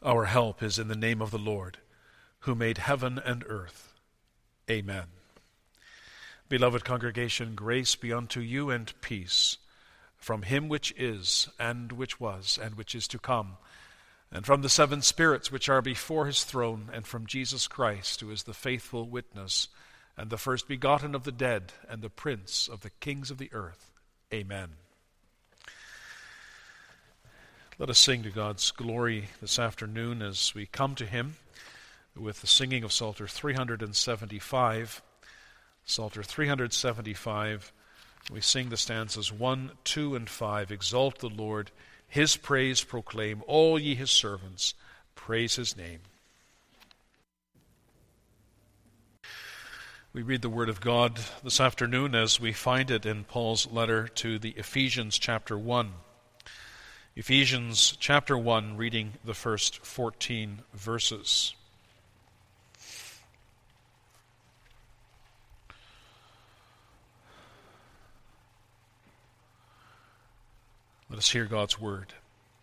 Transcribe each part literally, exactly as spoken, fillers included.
Our help is in the name of the Lord, who made heaven and earth. Amen. Beloved congregation, grace be unto you and peace from him which is, and which was, and which is to come, and from the seven spirits which are before his throne, and from Jesus Christ, who is the faithful witness, and the first begotten of the dead, and the prince of the kings of the earth. Amen. Let us sing to God's glory this afternoon as we come to him with the singing of Psalter three seventy-five. Psalter three seventy-five, we sing the stanzas one, two, and five. Exalt the Lord, his praise proclaim, all ye his servants, praise his name. We read the word of God this afternoon as we find it in Paul's letter to the Ephesians chapter one. Ephesians chapter one, reading the first fourteen verses. Let us hear God's word.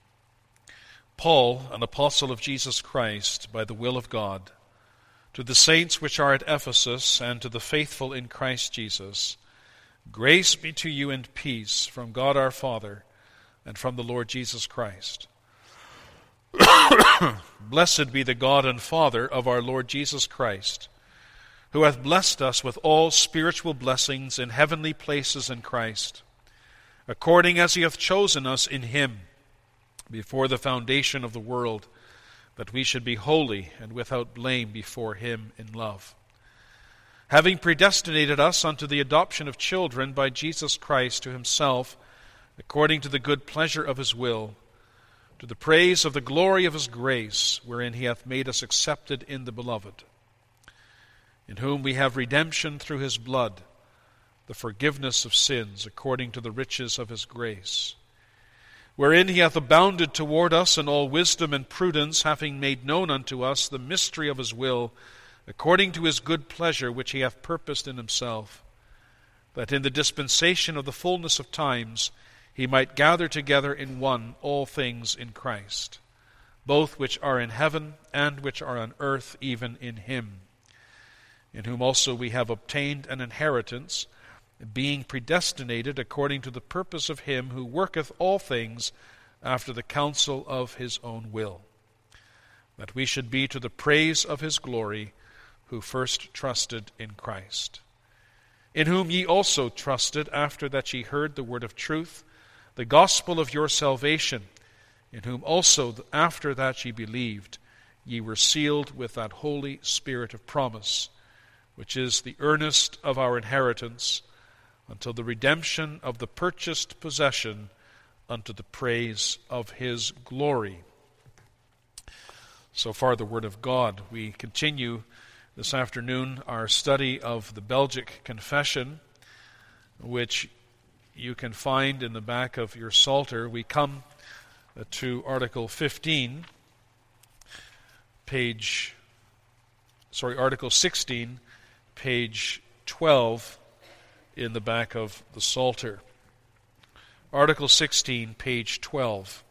Paul, an apostle of Jesus Christ, by the will of God, to the saints which are at Ephesus, and to the faithful in Christ Jesus, grace be to you and peace from God our Father, and from the Lord Jesus Christ. Blessed be the God and Father of our Lord Jesus Christ, who hath blessed us with all spiritual blessings in heavenly places in Christ, according as he hath chosen us in him before the foundation of the world, that we should be holy and without blame before him in love, having predestinated us unto the adoption of children by Jesus Christ to himself, according to the good pleasure of his will, to the praise of the glory of his grace, wherein he hath made us accepted in the Beloved, in whom we have redemption through his blood, the forgiveness of sins, according to the riches of his grace, wherein he hath abounded toward us in all wisdom and prudence, having made known unto us the mystery of his will, according to his good pleasure which he hath purposed in himself, that in the dispensation of the fullness of times he might gather together in one all things in Christ, both which are in heaven and which are on earth, even in him, in whom also we have obtained an inheritance, being predestinated according to the purpose of him who worketh all things after the counsel of his own will, that we should be to the praise of his glory, who first trusted in Christ, in whom ye also trusted after that ye heard the word of truth, the gospel of your salvation, in whom also after that ye believed, ye were sealed with that Holy Spirit of promise, which is the earnest of our inheritance, until the redemption of the purchased possession, unto the praise of his glory. So far the word of God. We continue this afternoon our study of the Belgic Confession, which you can find in the back of your Psalter. We come to Article fifteen, page, sorry, Article sixteen, page twelve, in the back of the Psalter. Article sixteen, page twelve.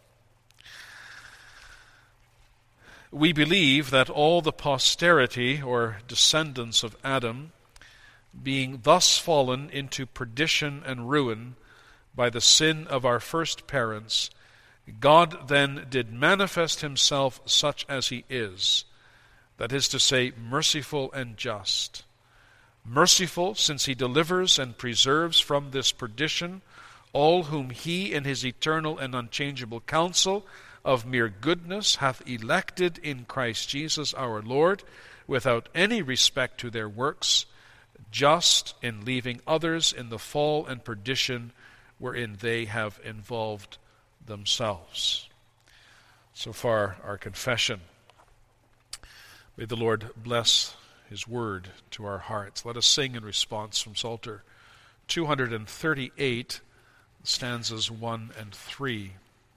We believe that all the posterity or descendants of Adam, being thus fallen into perdition and ruin by the sin of our first parents, God then did manifest himself such as he is, that is to say, merciful and just. Merciful, since he delivers and preserves from this perdition all whom he in his eternal and unchangeable counsel of mere goodness hath elected in Christ Jesus our Lord, without any respect to their works, just in leaving others in the fall and perdition wherein they have involved themselves. So far, our confession. May the Lord bless his word to our hearts. Let us sing in response from Psalter two thirty-eight, stanzas one and three.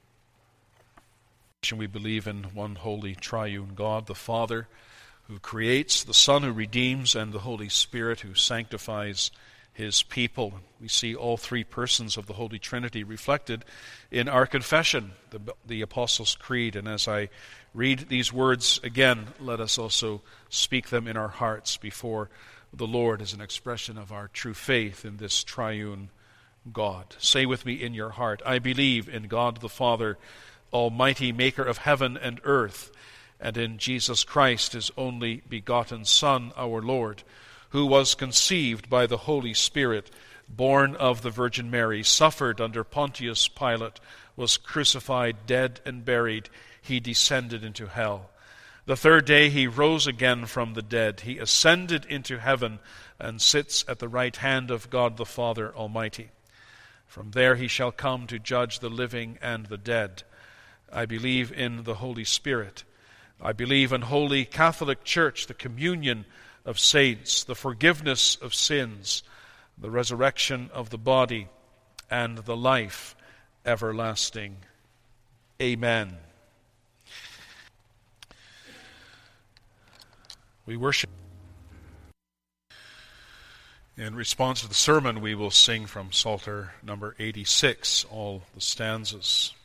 We believe in one holy triune God, the Father, who creates, the Son who redeems, and the Holy Spirit who sanctifies his people. We see all three persons of the Holy Trinity reflected in our confession, the, the Apostles' Creed. And as I read these words again, let us also speak them in our hearts before the Lord as an expression of our true faith in this triune God. Say with me in your heart, I believe in God the Father, Almighty, maker of heaven and earth, and in Jesus Christ, his only begotten Son, our Lord, who was conceived by the Holy Spirit, born of the Virgin Mary, suffered under Pontius Pilate, was crucified, dead, and buried. He descended into hell. The third day he rose again from the dead. He ascended into heaven and sits at the right hand of God the Father Almighty. From there he shall come to judge the living and the dead. I believe in the Holy Spirit. I believe in Holy Catholic Church, the communion of saints, the forgiveness of sins, the resurrection of the body, and the life everlasting. Amen. We worship. In response to the sermon, we will sing from Psalter number eighty-six, all the stanzas.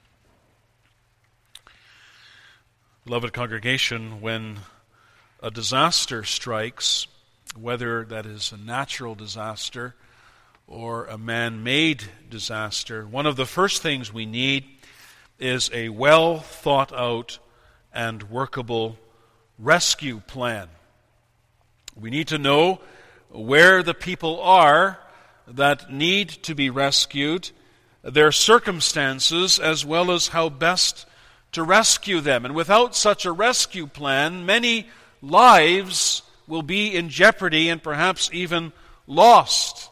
Beloved congregation, when a disaster strikes, whether that is a natural disaster or a man-made disaster, one of the first things we need is a well thought out and workable rescue plan. We need to know where the people are that need to be rescued, their circumstances, as well as how best to rescue them. And without such a rescue plan, many lives will be in jeopardy and perhaps even lost.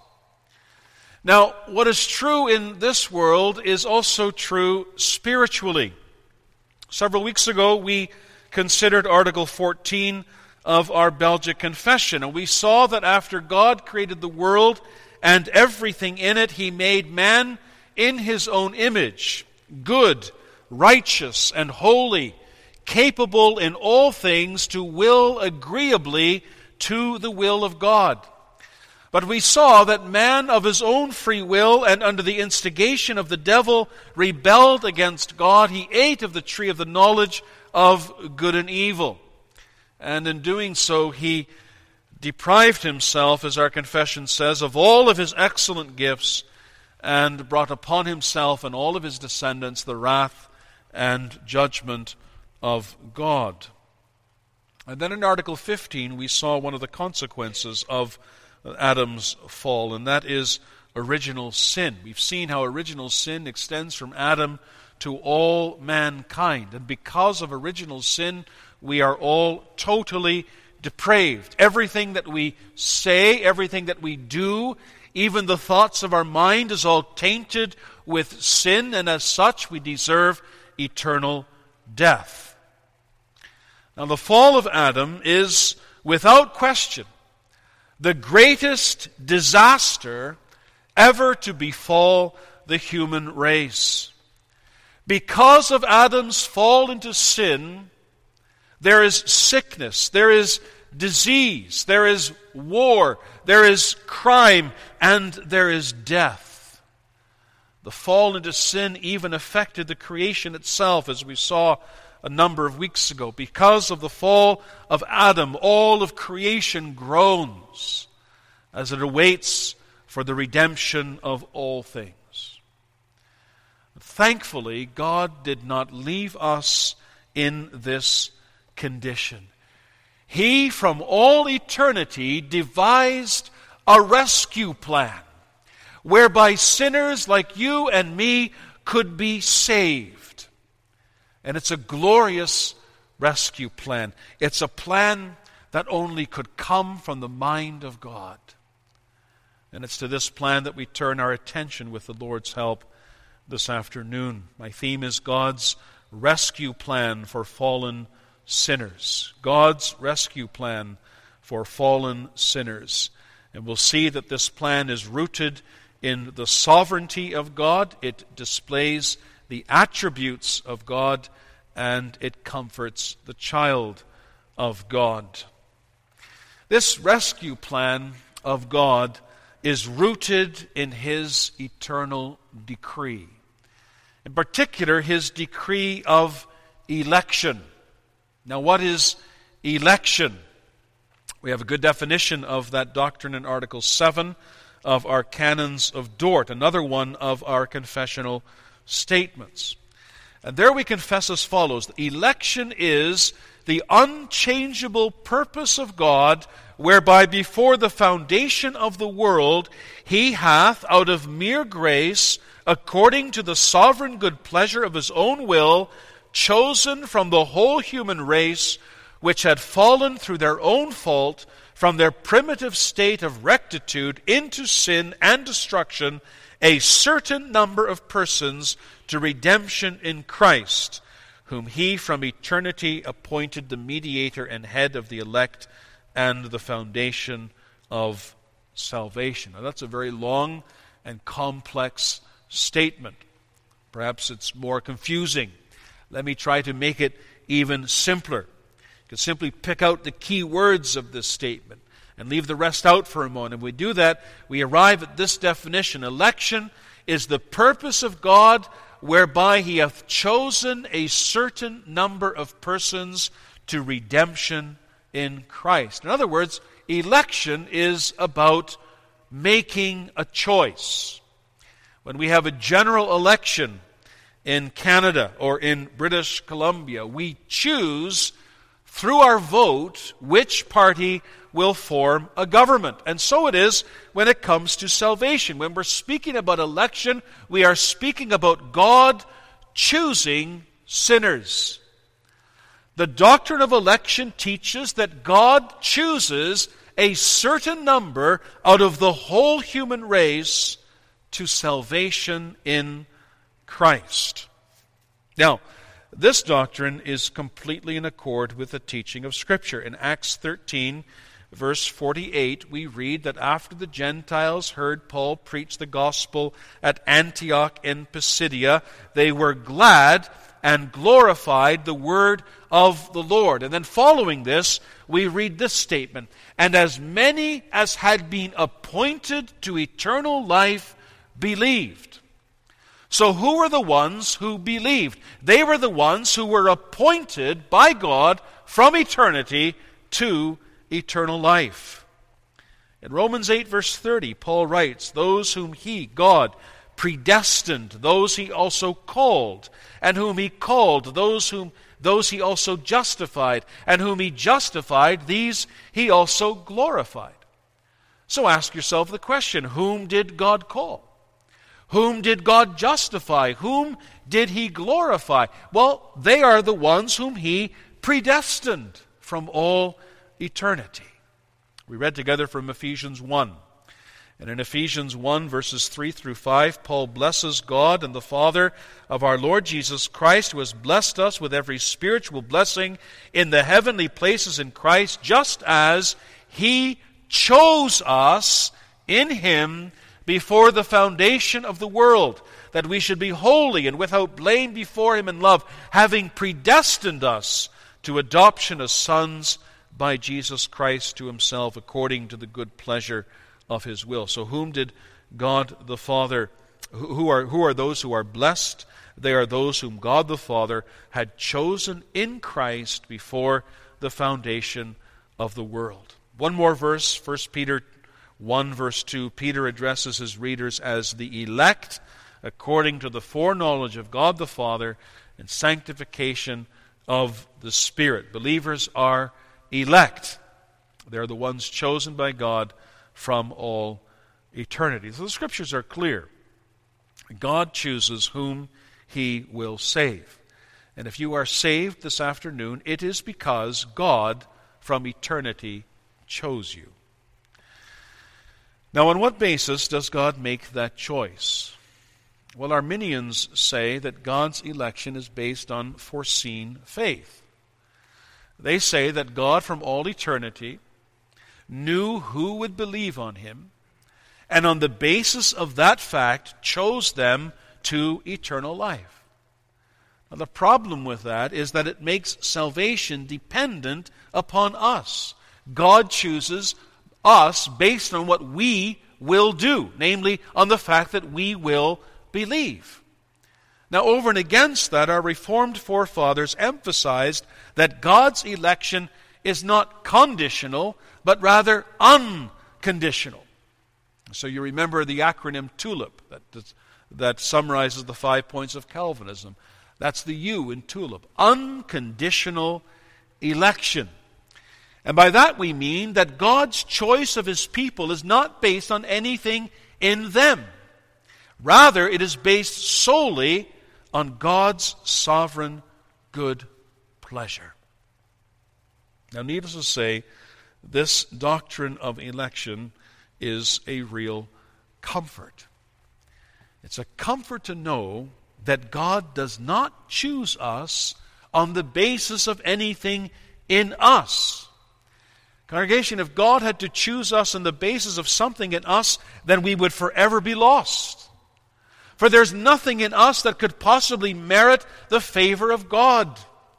Now, what is true in this world is also true spiritually. Several weeks ago, we considered Article fourteen of our Belgic Confession, and we saw that after God created the world and everything in it, he made man in his own image, good, righteous, and holy, capable in all things to will agreeably to the will of God. But we saw that man of his own free will and under the instigation of the devil rebelled against God. He ate of the tree of the knowledge of good and evil. And in doing so, he deprived himself, as our confession says, of all of his excellent gifts and brought upon himself and all of his descendants the wrath and judgment of God. And then in Article fifteen, we saw one of the consequences of Adam's fall, and that is original sin. We've seen how original sin extends from Adam to all mankind. And because of original sin, we are all totally depraved. Everything that we say, everything that we do, even the thoughts of our mind is all tainted with sin, and as such we deserve eternal death. Now, the fall of Adam is, without question, the greatest disaster ever to befall the human race. Because of Adam's fall into sin, there is sickness, there is disease, there is war, there is crime, and there is death. The fall into sin even affected the creation itself, as we saw a number of weeks ago. Because of the fall of Adam, all of creation groans as it awaits for the redemption of all things. Thankfully, God did not leave us in this condition. He, from all eternity, devised a rescue plan whereby sinners like you and me could be saved. And it's a glorious rescue plan. It's a plan that only could come from the mind of God. And it's to this plan that we turn our attention with the Lord's help this afternoon. My theme is God's rescue plan for fallen sinners. God's rescue plan for fallen sinners. And we'll see that this plan is rooted in the sovereignty of God. It displays the attributes of God, and it comforts the child of God. This rescue plan of God is rooted in His eternal decree. In particular, His decree of election. Now, what is election? We have a good definition of that doctrine in Article seven of our Canons of Dort, another one of our confessional statements. And there we confess as follows: election is the unchangeable purpose of God, whereby before the foundation of the world He hath, out of mere grace, according to the sovereign good pleasure of His own will, chosen from the whole human race, which had fallen through their own fault from their primitive state of rectitude into sin and destruction, a certain number of persons to redemption in Christ, whom He from eternity appointed the mediator and head of the elect and the foundation of salvation. Now, that's a very long and complex statement. Perhaps it's more confusing. Let me try to make it even simpler. You can simply pick out the key words of this statement and leave the rest out for a moment. If we do that, we arrive at this definition: election is the purpose of God whereby He hath chosen a certain number of persons to redemption in Christ. In other words, election is about making a choice. When we have a general election in Canada or in British Columbia, we choose through our vote which party will form a government. And so it is when it comes to salvation. When we're speaking about election, we are speaking about God choosing sinners. The doctrine of election teaches that God chooses a certain number out of the whole human race to salvation in Christ. Now, this doctrine is completely in accord with the teaching of Scripture. In Acts thirteen, verse forty-eight, we read that after the Gentiles heard Paul preach the gospel at Antioch in Pisidia, they were glad and glorified the word of the Lord. And then following this, we read this statement: and as many as had been appointed to eternal life believed. So who were the ones who believed? They were the ones who were appointed by God from eternity to eternal life. In Romans eight, verse thirty, Paul writes, those whom He, God, predestined, those He also called, and whom He called, those whom those He also justified, and whom He justified, these He also glorified. So ask yourself the question, whom did God call? Whom did God justify? Whom did He glorify? Well, they are the ones whom He predestined from all eternity. We read together from Ephesians one. And in Ephesians one, verses three through five, Paul blesses God and the Father of our Lord Jesus Christ, who has blessed us with every spiritual blessing in the heavenly places in Christ, just as He chose us in Him before the foundation of the world, that we should be holy and without blame before Him in love, having predestined us to adoption as sons by Jesus Christ to Himself, according to the good pleasure of His will. So whom did God the Father, who are, who are those who are blessed? They are those whom God the Father had chosen in Christ before the foundation of the world. One more verse, First Peter one, verse two, Peter addresses his readers as the elect, according to the foreknowledge of God the Father and sanctification of the Spirit. Believers are elect. They're the ones chosen by God from all eternity. So the Scriptures are clear. God chooses whom He will save. And if you are saved this afternoon, it is because God from eternity chose you. Now, on what basis does God make that choice? Well, Arminians say that God's election is based on foreseen faith. They say that God from all eternity knew who would believe on Him, and on the basis of that fact chose them to eternal life. Now, the problem with that is that it makes salvation dependent upon us. God chooses us based on what we will do, namely on the fact that we will believe. Now, over and against that, our Reformed forefathers emphasized that God's election is not conditional, but rather unconditional. So you remember the acronym TULIP that, that summarizes the five points of Calvinism. That's the U in TULIP. Unconditional election. And by that we mean that God's choice of His people is not based on anything in them. Rather, it is based solely on God's sovereign good pleasure. Now, needless to say, this doctrine of election is a real comfort. It's a comfort to know that God does not choose us on the basis of anything in us. Congregation, if God had to choose us on the basis of something in us, then we would forever be lost. For there's nothing in us that could possibly merit the favor of God.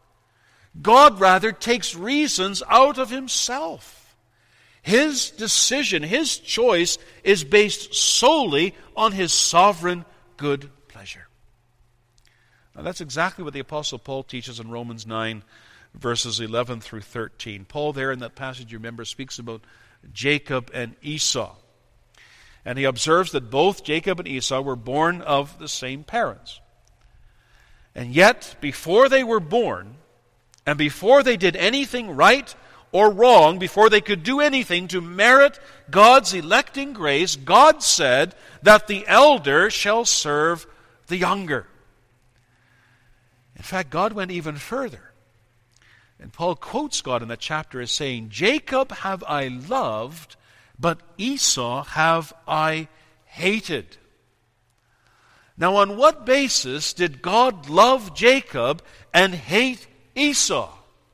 God rather takes reasons out of Himself. His decision, His choice is based solely on His sovereign good pleasure. Now that's exactly what the Apostle Paul teaches in Romans nine, verses eleven through thirteen. Paul there in that passage, you remember, speaks about Jacob and Esau. And he observes that both Jacob and Esau were born of the same parents. And yet, before they were born, and before they did anything right or wrong, before they could do anything to merit God's electing grace, God said that the elder shall serve the younger. In fact, God went even further. And Paul quotes God in that chapter as saying, Jacob have I loved, but Esau have I hated. Now, on what basis did God love Jacob and hate Esau?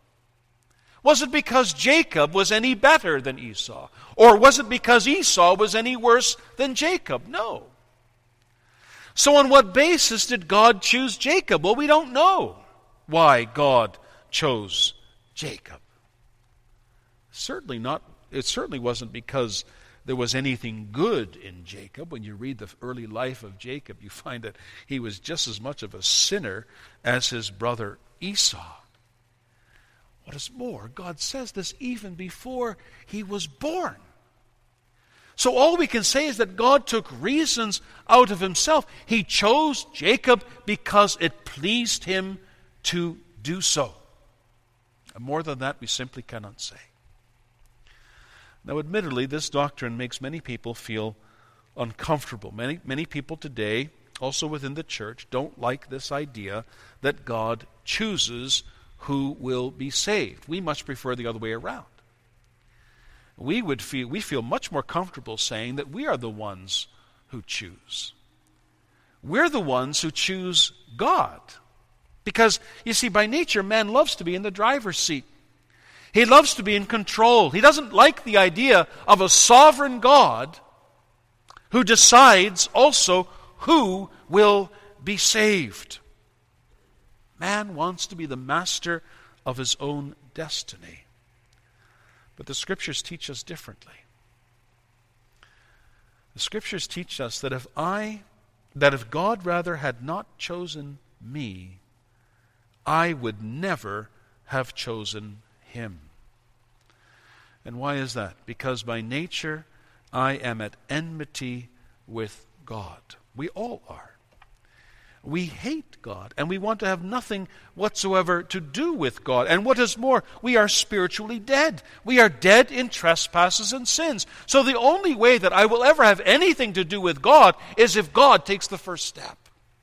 Was it because Jacob was any better than Esau? Or was it because Esau was any worse than Jacob? No. So on what basis did God choose Jacob? Well, we don't know why God chose Jacob. Certainly not. It certainly wasn't because there was anything good in Jacob. When you read the early life of Jacob, you find that he was just as much of a sinner as his brother Esau. What is more, God says this even before he was born. So all we can say is that God took reasons out of Himself. He chose Jacob because it pleased Him to do so. And more than that, we simply cannot say. Now, admittedly, this doctrine makes many people feel uncomfortable. Many, many people today, also within the church, don't like this idea that God chooses who will be saved. We much prefer the other way around. We would feel we feel much more comfortable saying that we are the ones who choose. We're the ones who choose God. Because, you see, by nature, man loves to be in the driver's seat. He loves to be in control. He doesn't like the idea of a sovereign God who decides also who will be saved. Man wants to be the master of his own destiny. But the Scriptures teach us differently. The Scriptures teach us that if I, that if God rather had not chosen me, I would never have chosen Him. And why is that? Because by nature, I am at enmity with God. We all are. We hate God, and we want to have nothing whatsoever to do with God. And what is more, we are spiritually dead. We are dead in trespasses and sins. So the only way that I will ever have anything to do with God is if God takes the first step.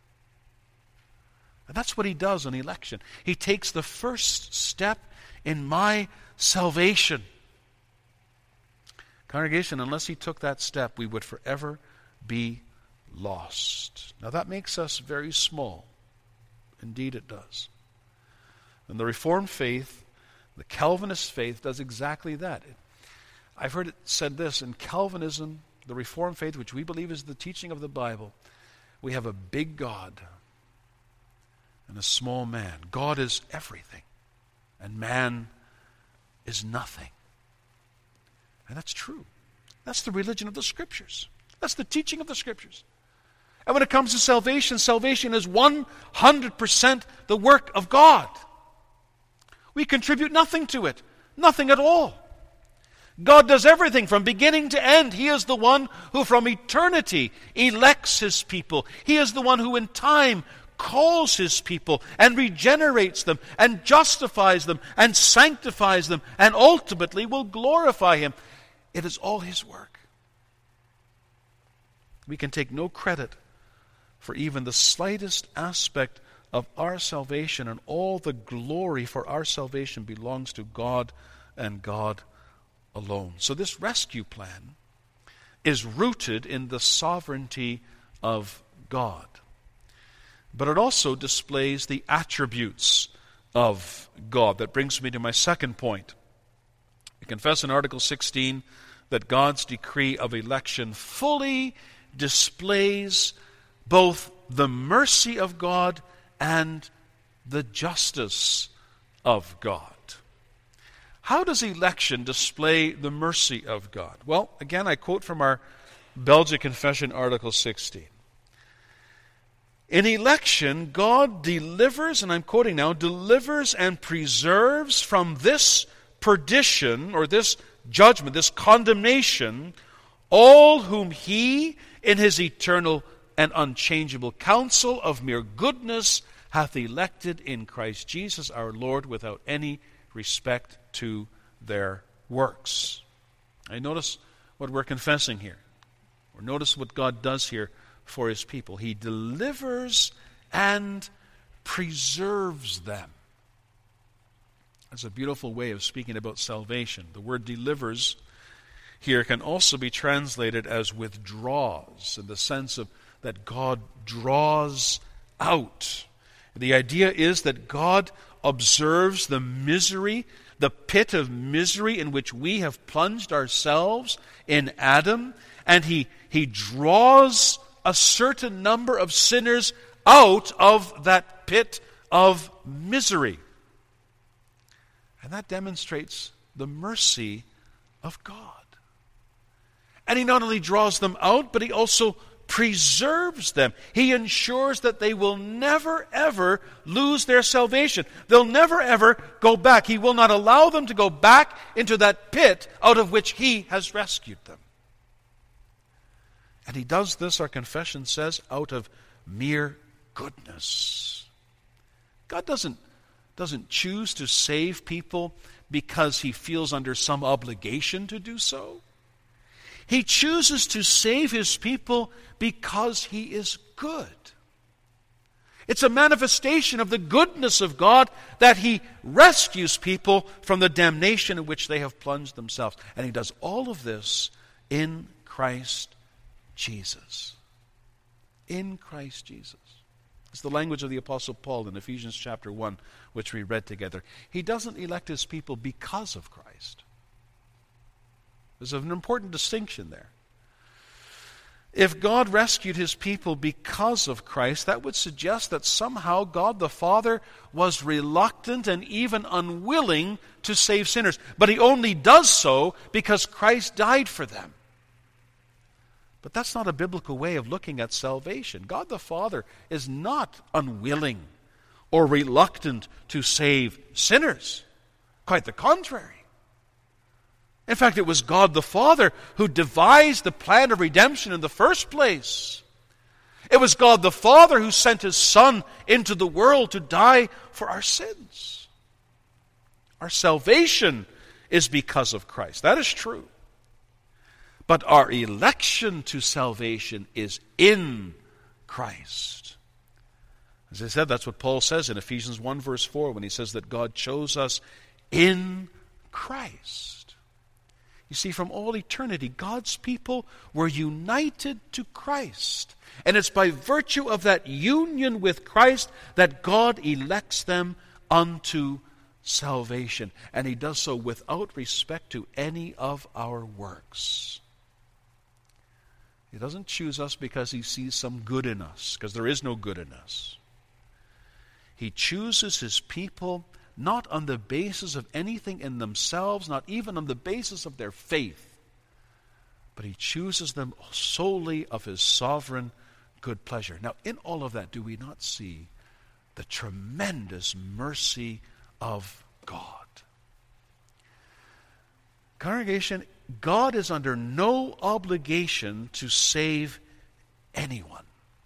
And that's what He does on election. He takes the first step in my salvation. Congregation, unless He took that step, we would forever be lost. Now that makes us very small. Indeed it does. And the Reformed faith, the Calvinist faith, does exactly that. I've heard it said this, in Calvinism, the Reformed faith, which we believe is the teaching of the Bible, we have a big God and a small man. God is everything, and man is nothing. And that's true. That's the religion of the Scriptures. That's the teaching of the Scriptures. And when it comes to salvation, salvation is one hundred percent the work of God. We contribute nothing to it. Nothing at all. God does everything from beginning to end. He is the one who from eternity elects His people. He is the one who in time calls His people and regenerates them and justifies them and sanctifies them and ultimately will glorify Him. It is all His work. We can take no credit for even the slightest aspect of our salvation, and all the glory for our salvation belongs to God and God alone. So this rescue plan is rooted in the sovereignty of God. But it also displays the attributes of God. That brings me to my second point. We confess in Article sixteen that God's decree of election fully displays both the mercy of God and the justice of God. How does election display the mercy of God? Well, again, I quote from our Belgic Confession, Article sixteen. In election, God delivers, and I'm quoting now, delivers and preserves from this perdition, or this judgment, this condemnation, all whom He, in His eternal and unchangeable counsel of mere goodness, hath elected in Christ Jesus our Lord, without any respect to their works. I notice what we're confessing here. Or notice what God does here for His people. He delivers and preserves them. That's a beautiful way of speaking about salvation. The word delivers here can also be translated as withdraws, in the sense of that God draws out. The idea is that God observes the misery, the pit of misery in which we have plunged ourselves in Adam, and He, he draws a certain number of sinners out of that pit of misery. And that demonstrates the mercy of God. And He not only draws them out, but He also preserves them. He ensures that they will never ever lose their salvation. They'll never ever go back. He will not allow them to go back into that pit out of which He has rescued them. And He does this, our confession says, out of mere goodness. God doesn't, doesn't choose to save people because He feels under some obligation to do so. He chooses to save His people because He is good. It's a manifestation of the goodness of God that He rescues people from the damnation in which they have plunged themselves. And He does all of this in Christ Jesus. In Christ Jesus. It's the language of the Apostle Paul in Ephesians chapter one, which we read together. He doesn't elect His people because of Christ. There's an important distinction there. If God rescued His people because of Christ, that would suggest that somehow God the Father was reluctant and even unwilling to save sinners. But He only does so because Christ died for them. But that's not a biblical way of looking at salvation. God the Father is not unwilling or reluctant to save sinners. Quite the contrary. In fact, it was God the Father who devised the plan of redemption in the first place. It was God the Father who sent His Son into the world to die for our sins. Our salvation is because of Christ. That is true. But our election to salvation is in Christ. As I said, that's what Paul says in Ephesians one verse four when he says that God chose us in Christ. You see, from all eternity, God's people were united to Christ. And it's by virtue of that union with Christ that God elects them unto salvation. And He does so without respect to any of our works. He doesn't choose us because He sees some good in us, because there is no good in us. He chooses His people not on the basis of anything in themselves, not even on the basis of their faith, but he chooses them solely of his sovereign good pleasure. Now, in all of that, do we not see the tremendous mercy of God? Congregation, God is under no obligation to save anyone.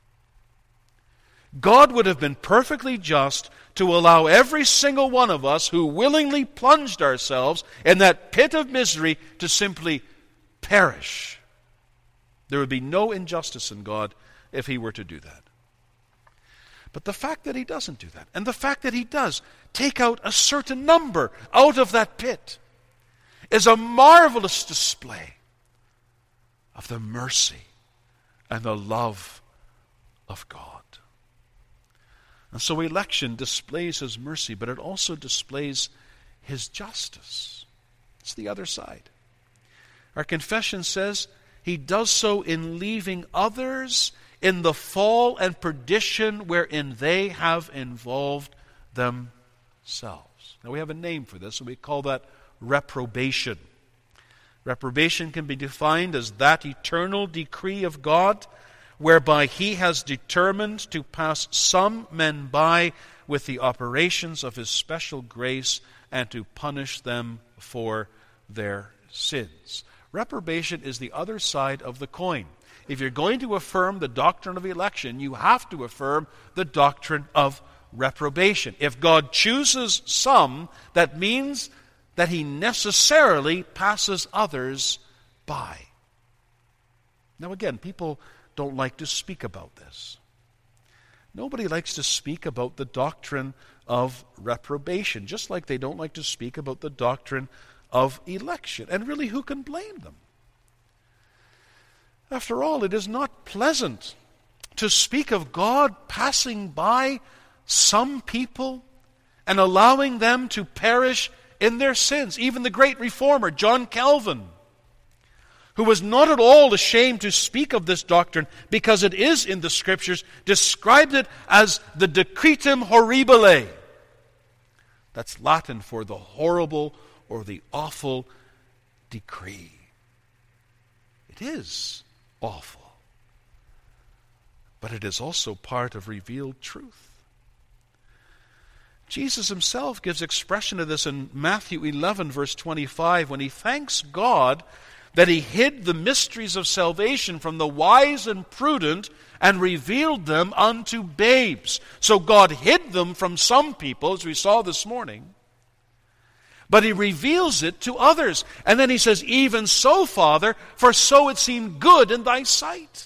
God would have been perfectly just to allow every single one of us who willingly plunged ourselves in that pit of misery to simply perish. There would be no injustice in God if he were to do that. But the fact that he doesn't do that, and the fact that he does take out a certain number out of that pit, is a marvelous display of the mercy and the love of God. And so election displays his mercy, but it also displays his justice. It's the other side. Our confession says he does so in leaving others in the fall and perdition wherein they have involved themselves. Now we have a name for this, and we call that reprobation. Reprobation can be defined as that eternal decree of God whereby he has determined to pass some men by with the operations of his special grace and to punish them for their sins. Reprobation is the other side of the coin. If you're going to affirm the doctrine of election, you have to affirm the doctrine of reprobation. If God chooses some, that means that he necessarily passes others by. Now again, people don't like to speak about this. Nobody likes to speak about the doctrine of reprobation, just like they don't like to speak about the doctrine of election. And really, who can blame them? After all, it is not pleasant to speak of God passing by some people and allowing them to perish in their sins. Even the great reformer, John Calvin, who was not at all ashamed to speak of this doctrine because it is in the Scriptures, described it as the decretum horribile. That's Latin for the horrible or the awful decree. It is awful, but it is also part of revealed truth. Jesus himself gives expression to this in Matthew eleven, verse twenty-five, when he thanks God that he hid the mysteries of salvation from the wise and prudent and revealed them unto babes. So God hid them from some people, as we saw this morning, but he reveals it to others. And then he says, even so, Father, for so it seemed good in thy sight.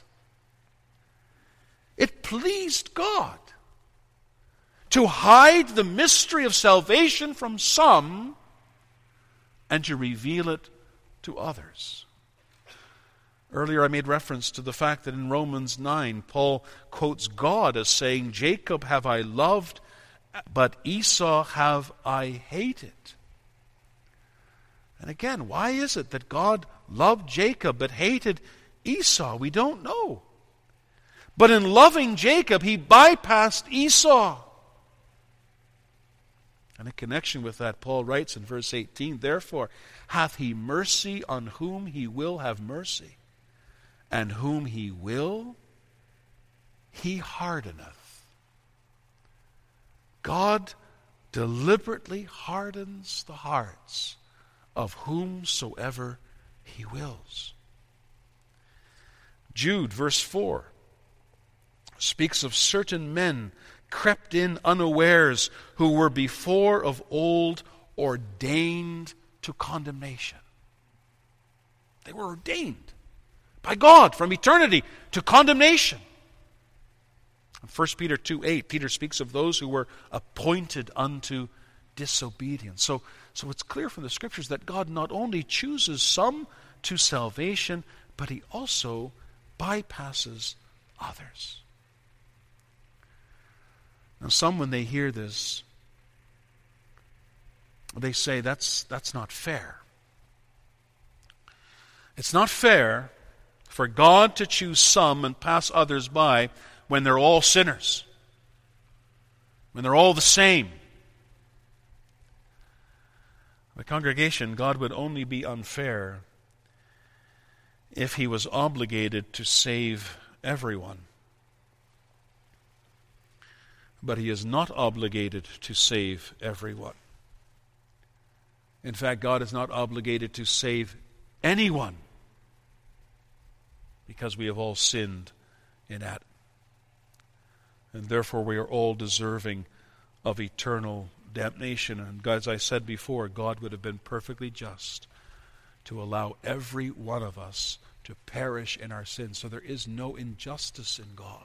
It pleased God to hide the mystery of salvation from some and to reveal it to others. Earlier I made reference to the fact that in Romans nine, Paul quotes God as saying, Jacob have I loved, but Esau have I hated. And again, why is it that God loved Jacob but hated Esau? We don't know. But in loving Jacob, he bypassed Esau. And in connection with that, Paul writes in verse eighteen, therefore hath he mercy on whom he will have mercy, and whom he will, he hardeneth. God deliberately hardens the hearts of whomsoever he wills. Jude, verse four, speaks of certain men crept in unawares, who were before of old ordained to condemnation. They were ordained by God from eternity to condemnation. In First Peter two eight, Peter speaks of those who were appointed unto disobedience. So, so it's clear from the Scriptures that God not only chooses some to salvation, but he also bypasses others. Now, some, when they hear this, they say, that's, that's not fair. It's not fair for God to choose some and pass others by when they're all sinners, when they're all the same. The congregation, God would only be unfair if he was obligated to save everyone. But he is not obligated to save everyone. In fact, God is not obligated to save anyone, because we have all sinned in Adam. And therefore we are all deserving of eternal damnation. And as I said before, God would have been perfectly just to allow every one of us to perish in our sins. So there is no injustice in God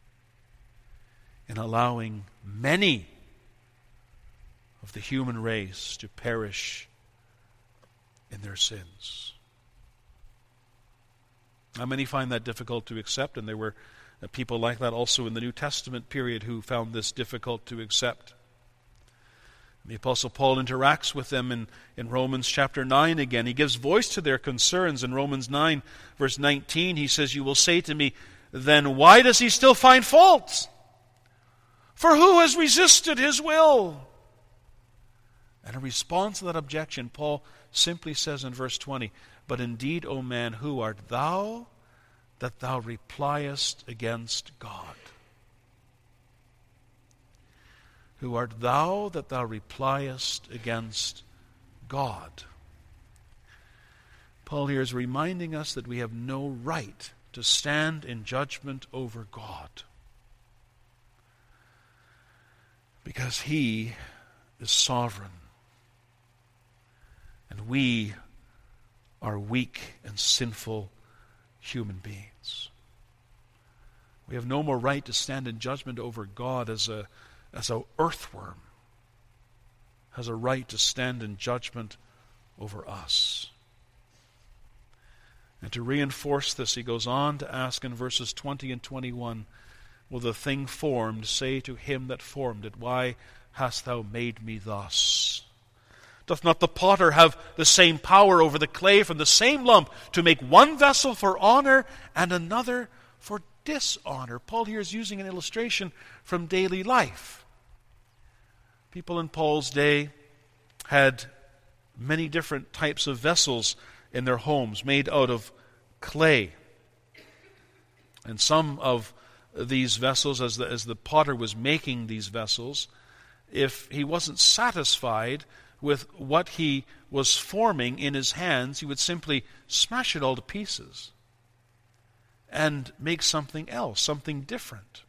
in allowing many of the human race to perish in their sins. Now, many find that difficult to accept, and there were people like that also in the New Testament period who found this difficult to accept. The Apostle Paul interacts with them in, in Romans chapter nine again. He gives voice to their concerns in Romans nine, verse nineteen. He says, "You will say to me, then why does he still find fault? For who has resisted his will?" And in response to that objection, Paul simply says in verse twenty, "But indeed, O man, who art thou that thou repliest against God? Who art thou that thou repliest against God?" Paul here is reminding us that we have no right to stand in judgment over God, because He is sovereign, and we are weak and sinful human beings. We have no more right to stand in judgment over God as a as a earthworm has a right to stand in judgment over us. And to reinforce this, he goes on to ask in verses twenty and twenty-one, "Will the thing formed say to him that formed it, Why hast thou made me thus? Doth not the potter have the same power over the clay from the same lump to make one vessel for honor and another for dishonor?" Paul here is using an illustration from daily life. People in Paul's day had many different types of vessels in their homes made out of clay. And some of these vessels, as the, as the potter was making these vessels, if he wasn't satisfied with what he was forming in his hands, he would simply smash it all to pieces and make something else, something different.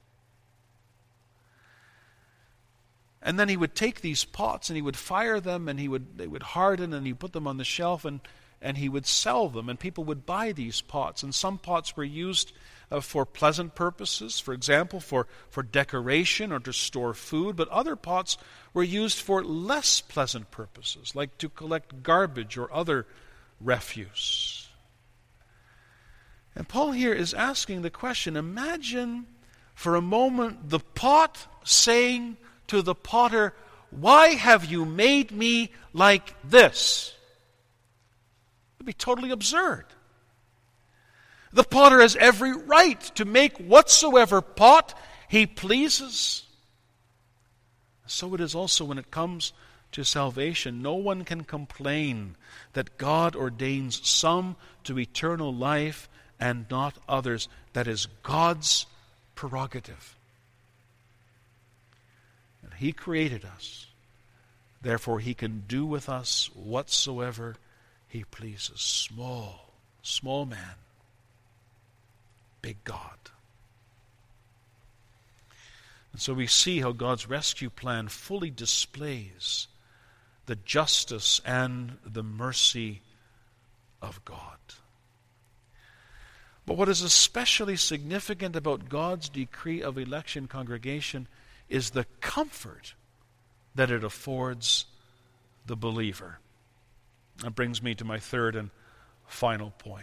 And then he would take these pots and he would fire them, and he would they would harden, and he put them on the shelf, and, and he would sell them, and people would buy these pots. And some pots were used uh, for pleasant purposes, for example, for, for decoration or to store food, but other pots were used for less pleasant purposes, like to collect garbage or other refuse. And Paul here is asking the question, imagine for a moment the pot saying to the potter, "Why have you made me like this?" It would be totally absurd. The potter has every right to make whatsoever pot he pleases. So it is also when it comes to salvation. No one can complain that God ordains some to eternal life and not others. That is God's prerogative. And He created us. Therefore He can do with us whatsoever He pleases. Small, small man, big God. And so we see how God's rescue plan fully displays the justice and the mercy of God. But what is especially significant about God's decree of election, congregation, is the comfort that it affords the believer. That brings me to my third and final point.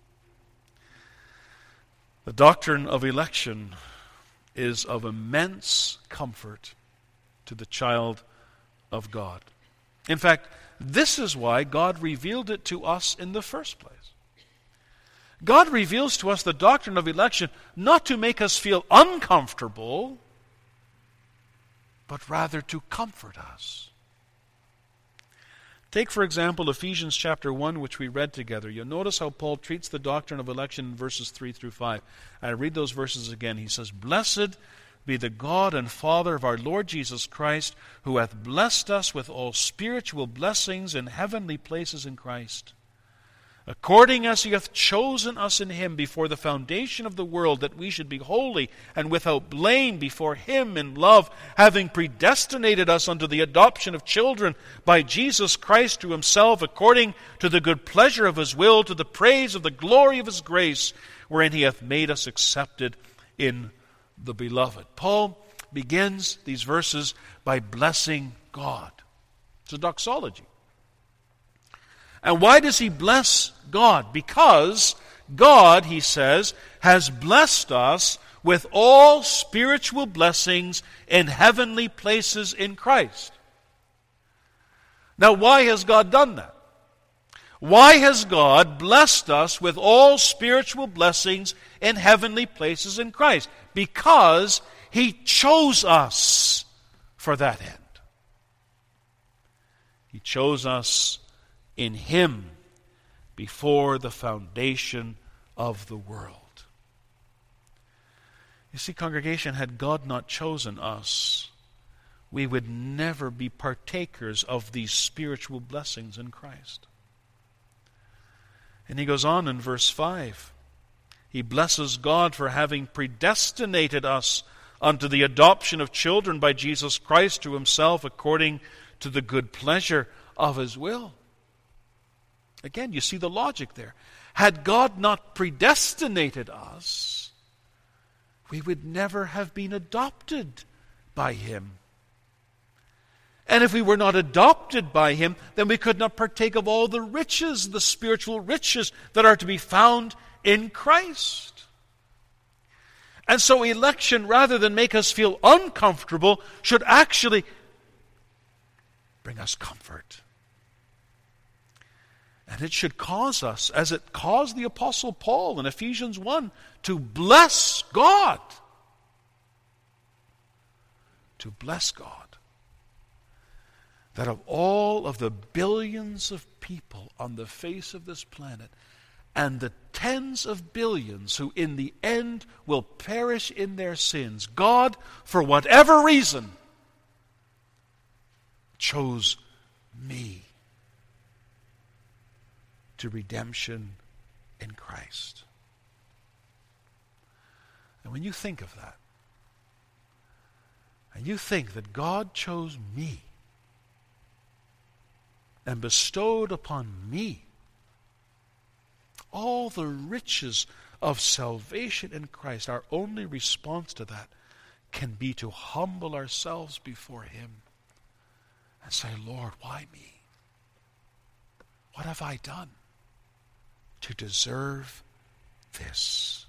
The doctrine of election is of immense comfort to the child of God. In fact, this is why God revealed it to us in the first place. God reveals to us the doctrine of election not to make us feel uncomfortable, but rather to comfort us. Take, for example, Ephesians chapter one, which we read together. You'll notice how Paul treats the doctrine of election in verses three through five. I read those verses again. He says, "Blessed be the God and Father of our Lord Jesus Christ, who hath blessed us with all spiritual blessings in heavenly places in Christ, according as he hath chosen us in him before the foundation of the world, that we should be holy and without blame before him in love, having predestinated us unto the adoption of children by Jesus Christ to himself, according to the good pleasure of his will, to the praise of the glory of his grace, wherein he hath made us accepted in the beloved." Paul begins these verses by blessing God. It's a doxology. And why does he bless God? Because God, he says, has blessed us with all spiritual blessings in heavenly places in Christ. Now, why has God done that? Why has God blessed us with all spiritual blessings in heavenly places in Christ? Because he chose us for that end. He chose us in him before the foundation of the world. You see, congregation, had God not chosen us, we would never be partakers of these spiritual blessings in Christ. And he goes on in verse five. He blesses God for having predestinated us unto the adoption of children by Jesus Christ to himself, according to the good pleasure of his will. Again, you see the logic there. Had God not predestinated us, we would never have been adopted by him. And if we were not adopted by him, then we could not partake of all the riches, the spiritual riches that are to be found in Christ. And so election, rather than make us feel uncomfortable, should actually bring us comfort. And it should cause us, as it caused the Apostle Paul in Ephesians one, to bless God. To bless God. That of all of the billions of people on the face of this planet, and the tens of billions who in the end will perish in their sins, God, for whatever reason, chose me to redemption in Christ. And when you think of that, and you think that God chose me and bestowed upon me all the riches of salvation in Christ, our only response to that can be to humble ourselves before him and say, Lord, why me? What have I done to deserve this?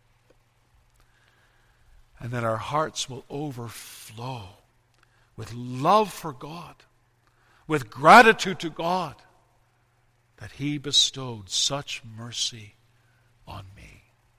And then our hearts will overflow with love for God, with gratitude to God, that he bestowed such mercy on me.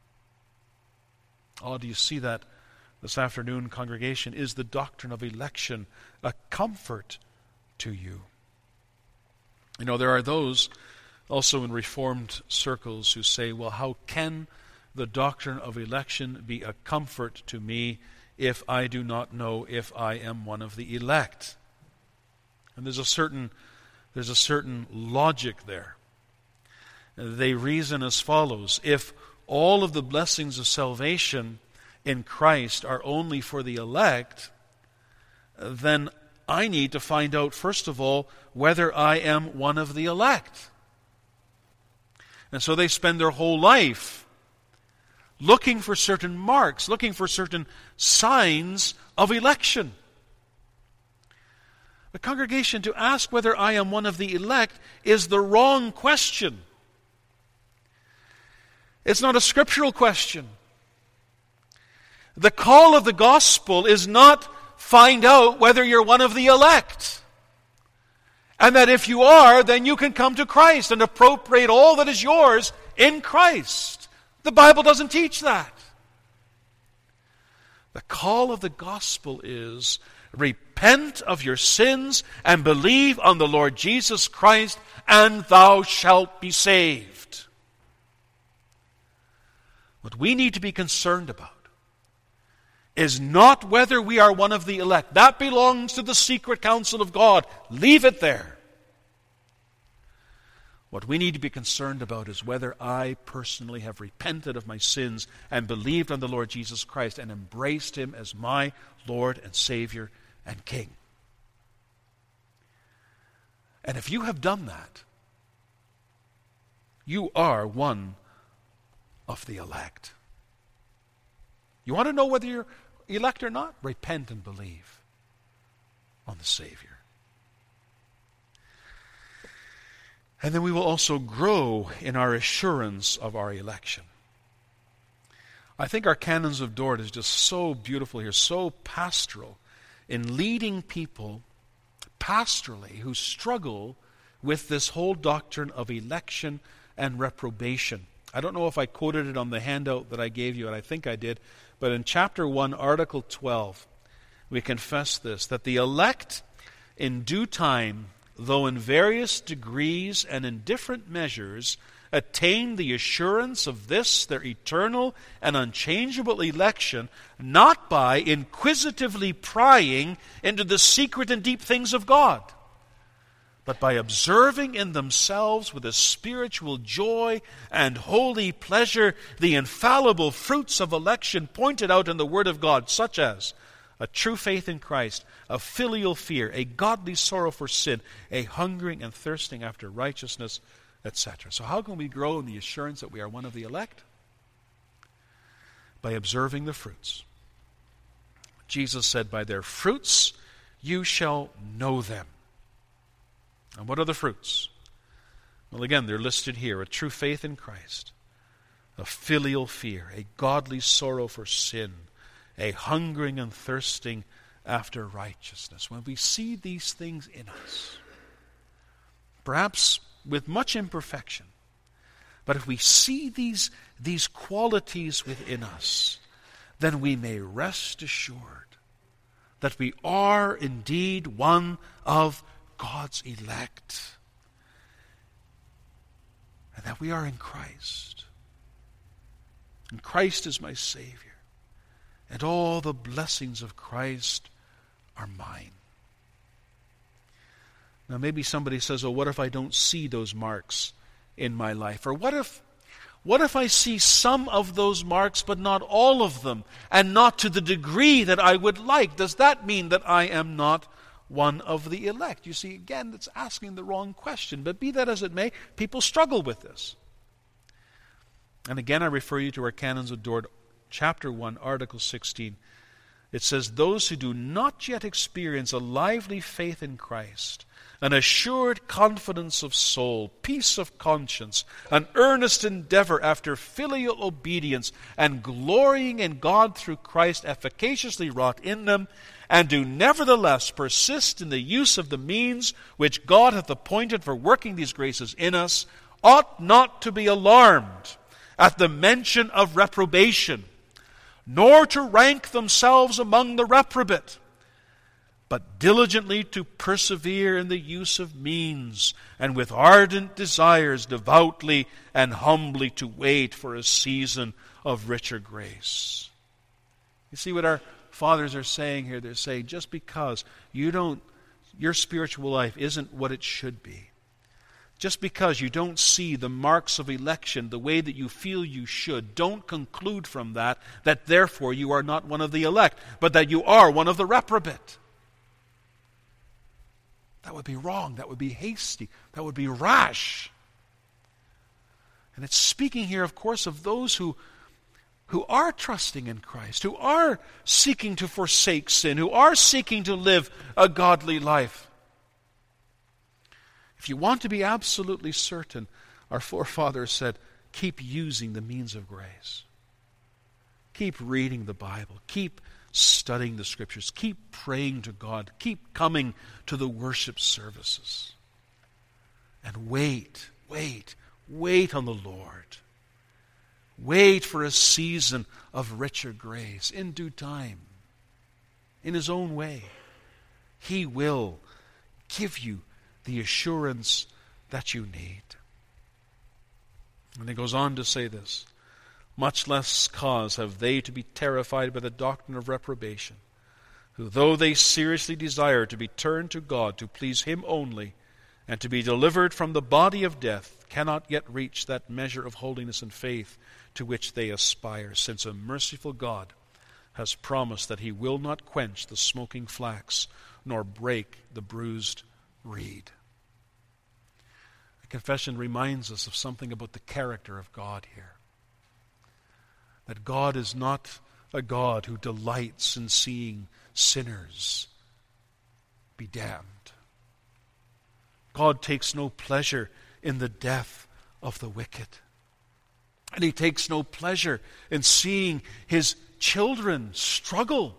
Oh, do you see that this afternoon, congregation? Is the doctrine of election a comfort to you? You know, there are those also in Reformed circles who say, well, how can the doctrine of election be a comfort to me if I do not know if I am one of the elect? And there's a certain there's a certain logic there. They reason as follows: if all of the blessings of salvation in Christ are only for the elect, then I need to find out, first of all, whether I am one of the elect. And so they spend their whole life looking for certain marks, looking for certain signs of election. The congregation, to ask whether I am one of the elect is the wrong question. It's not a scriptural question. The call of the gospel is not find out whether you're one of the elect. And that if you are, then you can come to Christ and appropriate all that is yours in Christ. The Bible doesn't teach that. The call of the gospel is, repent of your sins and believe on the Lord Jesus Christ, and thou shalt be saved. What we need to be concerned about is not whether we are one of the elect. That belongs to the secret counsel of God. Leave it there. What we need to be concerned about is whether I personally have repented of my sins and believed on the Lord Jesus Christ and embraced Him as my Lord and Savior and King. And if you have done that, you are one of the elect. You want to know whether you're elect or not? Repent and believe on the Savior. And then we will also grow in our assurance of our election. I think our Canons of Dort is just so beautiful here, so pastoral, in leading people pastorally who struggle with this whole doctrine of election and reprobation. I don't know if I quoted it on the handout that I gave you, and I think I did, but in chapter one, article twelve, we confess this, that the elect in due time, though in various degrees and in different measures, attain the assurance of this their eternal and unchangeable election, not by inquisitively prying into the secret and deep things of God, but by observing in themselves with a spiritual joy and holy pleasure the infallible fruits of election pointed out in the Word of God, such as a true faith in Christ, a filial fear, a godly sorrow for sin, a hungering and thirsting after righteousness, et cetera. So how can we grow in the assurance that we are one of the elect? By observing the fruits. Jesus said, by their fruits you shall know them. And what are the fruits? Well, again, they're listed here. A true faith in Christ, a filial fear, a godly sorrow for sin, a hungering and thirsting after righteousness. When we see these things in us, perhaps with much imperfection, but if we see these, these qualities within us, then we may rest assured that we are indeed one of God's elect, and that we are in Christ. And Christ is my Savior. And all the blessings of Christ are mine. Now maybe somebody says, oh, what if I don't see those marks in my life? Or what if, what if I see some of those marks but not all of them, and not to the degree that I would like? Does that mean that I am not one of the elect? You see, again, that's asking the wrong question. But be that as it may, people struggle with this. And again, I refer you to our Canons of Dort, chapter one, article sixteen. It says, those who do not yet experience a lively faith in Christ, an assured confidence of soul, peace of conscience, an earnest endeavor after filial obedience, and glorying in God through Christ efficaciously wrought in them, and do nevertheless persist in the use of the means which God hath appointed for working these graces in us, ought not to be alarmed at the mention of reprobation, nor to rank themselves among the reprobate, but diligently to persevere in the use of means, and with ardent desires devoutly and humbly to wait for a season of richer grace. You see what our fathers are saying here? They're saying, just because you don't, your spiritual life isn't what it should be, just because you don't see the marks of election the way that you feel you should, don't conclude from that that therefore you are not one of the elect, but that you are one of the reprobate. That would be wrong. That would be hasty. That would be rash. And it's speaking here, of course, of those who, who are trusting in Christ, who are seeking to forsake sin, who are seeking to live a godly life. If you want to be absolutely certain, our forefathers said, keep using the means of grace. Keep reading the Bible. Keep studying the Scriptures. Keep praying to God. Keep coming to the worship services. And wait, wait, wait on the Lord. Wait for a season of richer grace. In due time, in His own way, He will give you the assurance that you need. And He goes on to say this: much less cause have they to be terrified by the doctrine of reprobation, who, though they seriously desire to be turned to God to please Him only, and to be delivered from the body of death, cannot yet reach that measure of holiness and faith to which they aspire, since a merciful God has promised that He will not quench the smoking flax, nor break the bruised reed. The confession reminds us of something about the character of God here. That God is not a God who delights in seeing sinners be damned. God takes no pleasure in the death of the wicked. And He takes no pleasure in seeing His children struggle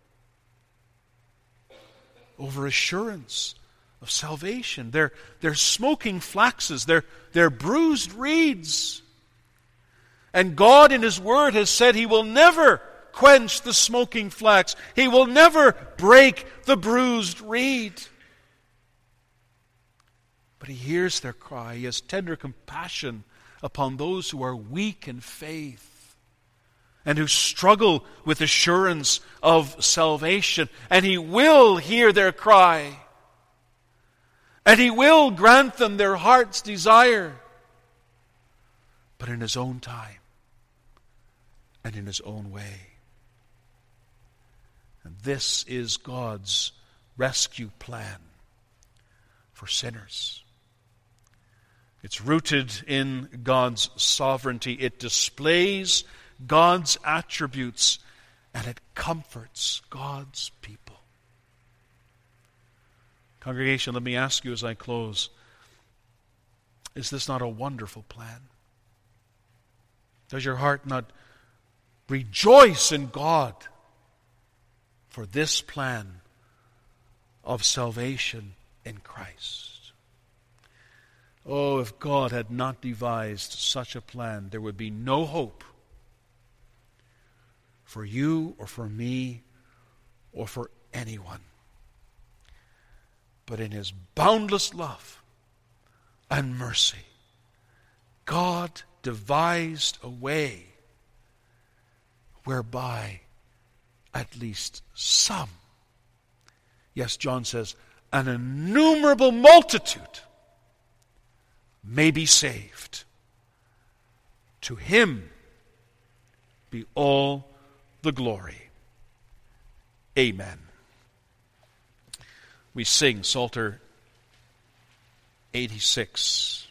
over assurance of salvation. They're, they're smoking flaxes. They're, they're bruised reeds. And God in His Word has said He will never quench the smoking flax. He will never break the bruised reed. But He hears their cry. He has tender compassion upon those who are weak in faith and who struggle with assurance of salvation. And He will hear their cry. And He will grant them their heart's desire. But in His own time and in His own way. And this is God's rescue plan for sinners. It's rooted in God's sovereignty. It displays God's attributes, and it comforts God's people. Congregation, let me ask you as I close, is this not a wonderful plan? Does your heart not rejoice in God for this plan of salvation in Christ? Oh, if God had not devised such a plan, there would be no hope for you or for me or for anyone. But in His boundless love and mercy, God devised a way whereby at least some, yes, John says, an innumerable multitude may be saved. To Him be all the glory. Amen. We sing Psalter eighty-six.